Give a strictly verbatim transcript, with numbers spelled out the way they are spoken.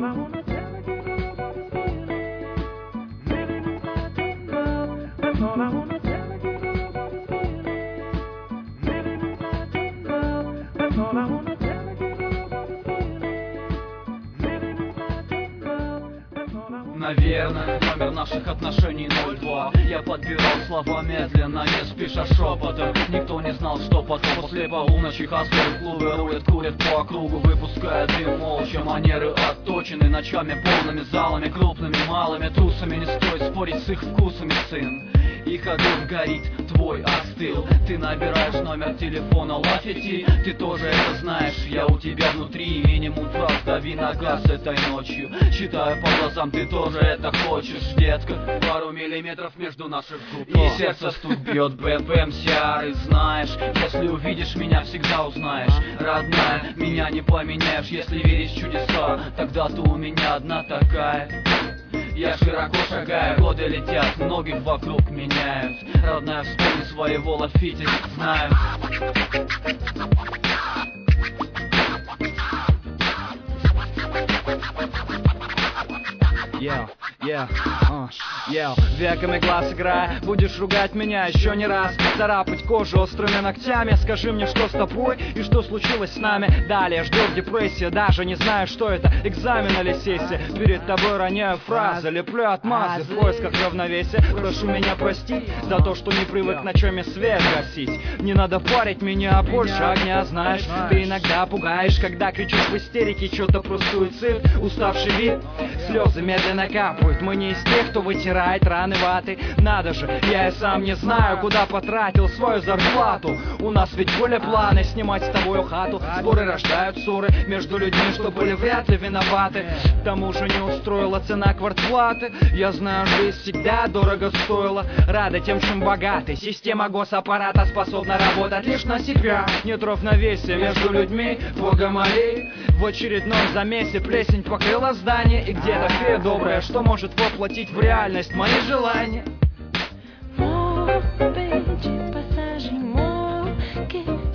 Наверное, номер наших отношений ноль два. Я подбирал слова медленно, не спеша шепотом. Никто не знал, что потом. После полуночи хастлеры в клубе рулят, курят по округу, выпуская дым молча. Манеры отточены ночами, полными залами, крупными, малыми трусами. Не стоит спорить с их вкусами, сын. Их огонь горит, твой остыл. Ты набираешь номер телефона Лафети. Ты тоже это знаешь, я у тебя внутри. Минимум два, дави на газ этой ночью. Читаю по глазам, ты тоже это хочешь, детка. Пару миллиметров между наших губ. И сердце стук бьет бэ пэ эм сиары. Знаешь, если увидишь меня, всегда узнаешь. Родная, меня не поменяешь. Если веришь в чудеса, тогда ты у меня одна такая. Я широко шагаю, годы летят, многих вокруг меняют. Родная, вспомни своего Лафити, знаю. Yeah, yeah, uh, yeah. Веками глаз играя, будешь ругать меня еще не раз, царапать кожу острыми ногтями. Скажи мне, что с тобой и что случилось с нами. Далее ждет депрессия, даже не знаю, что это, экзамен или сессия. Перед тобой роняю фразы, леплю отмазы в поисках равновесия. Прошу меня простить за то, что не привык ночами свет гасить. Не надо парить меня больше огня, знаешь. Ты иногда пугаешь, когда кричишь в истерике что-то про суицид. Уставший вид, слезы медленно капают. Мы не из тех, кто вытирает раны ваты. Надо же, я и сам не знаю, куда потратил свою зарплату. У нас ведь были планы снимать с тобою хату. Споры рождают ссоры между людьми, что были вряд ли виноваты. К тому же не устроила цена квартплаты. Я знаю, жизнь всегда дорого стоила. Рада тем, чем богаты. Система госаппарата способна работать лишь на себя. Нет равновесия между людьми, Бога моли. В очередном замесе плесень покрыла здание. И где-то фея добрая, что может воплотить в реальность мои желания. Morro, de passagem, morro, que